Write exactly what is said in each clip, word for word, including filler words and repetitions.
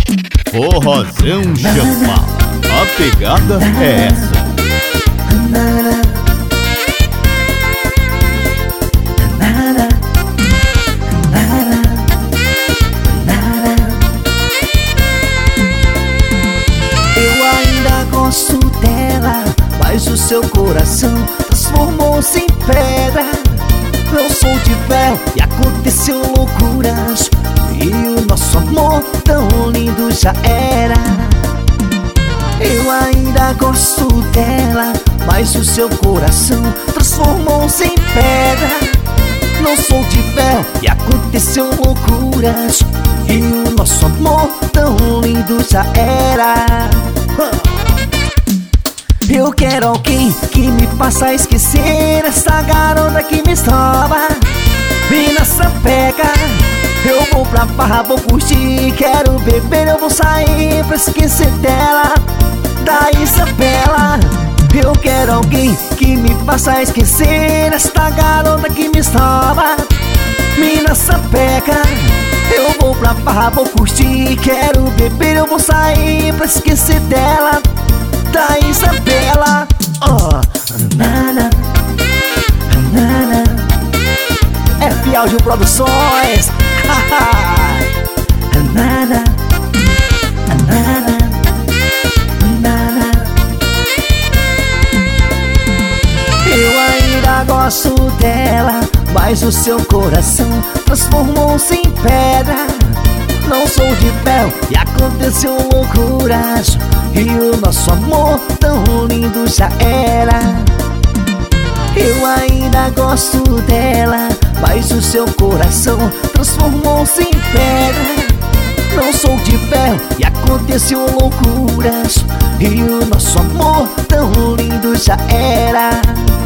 Forrozão Chambala, a pegada é essa. Eu ainda gosto dela, mas o seu coração transformou-se em pedra. Eu sou de ferro e aconteceu loucuras, e o nosso amor tão lindo já era. Eu ainda gosto dela, mas o seu coração transformou-se em pedra. Não sou de ferro e aconteceu loucuras, e o nosso amor tão lindo já era. Eu quero alguém que me faça esquecer essa garota que me estroba. Vem nessa pega, eu vou pra farra, vou curtir, quero beber, eu vou sair pra esquecer dela, da Isabela. Eu quero alguém que me faça esquecer esta garota que me estroba. Mina sapeca, eu vou pra farra, vou curtir, quero beber, eu vou sair pra esquecer dela, da Isabela. Oh, nana, nana, F Audio Produções. Nana, nana, nana. Eu ainda gosto dela, mas o seu coração transformou-se em pedra. Não sou de ferro e aconteceu loucuras, e o nosso amor tão lindo já era. Eu ainda gosto dela, mas o seu coração transformou-se em pedra. Não sou de ferro e aconteceu loucuras, e o nosso amor tão lindo já era.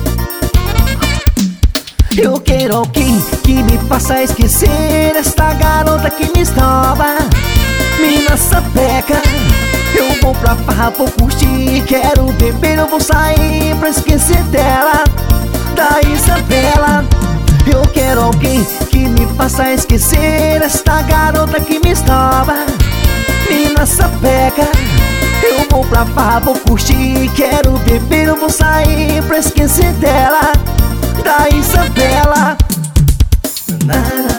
Eu quero alguém que me faça esquecer esta garota que me estroba. Mina sapeca, eu vou pra farra, vou curtir, quero beber, eu vou sair pra esquecer dela, da Isabela. Eu quero alguém que me faça esquecer esta garota que me estroba. Mina sapeca, eu vou pra farra, vou curtir, quero beber, eu vou sair pra esquecer dela, da Isabela. Nana.